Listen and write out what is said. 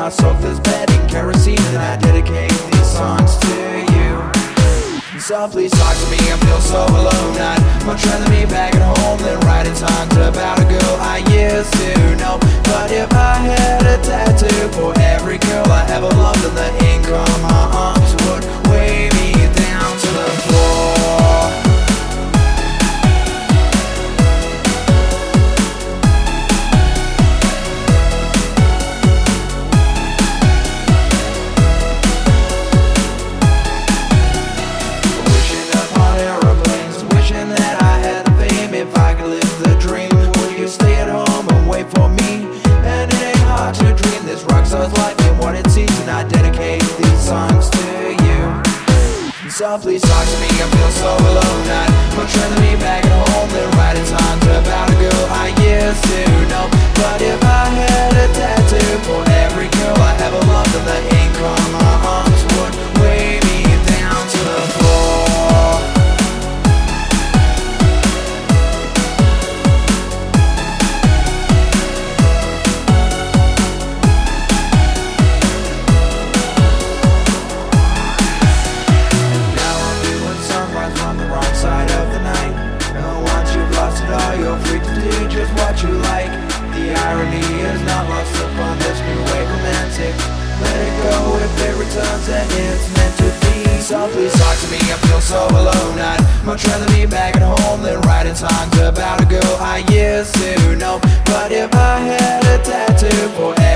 I soak this bed in kerosene and I dedicate these songs to you. So please talk to me, I feel so alone. I'd much rather be back at home than writing songs about a girl I used to know. But if I had a tattoo for every girl I ever loved, and the ink on my arms would weigh me down to the floor. So please talk to me, I feel so alone. I'd much rather be back at home than writing songs about a girl I used to know. But if I had a tattoo for every girl I ever loved, and the ink on my arms would weigh me down to the floor. What you like. The irony is not lost upon this new wave romantic. Let it go if it returns and it's meant to be. So please talk to me, I feel so alone. I'd much rather be back at home than writing songs about a girl I used to know. But if I had a tattoo for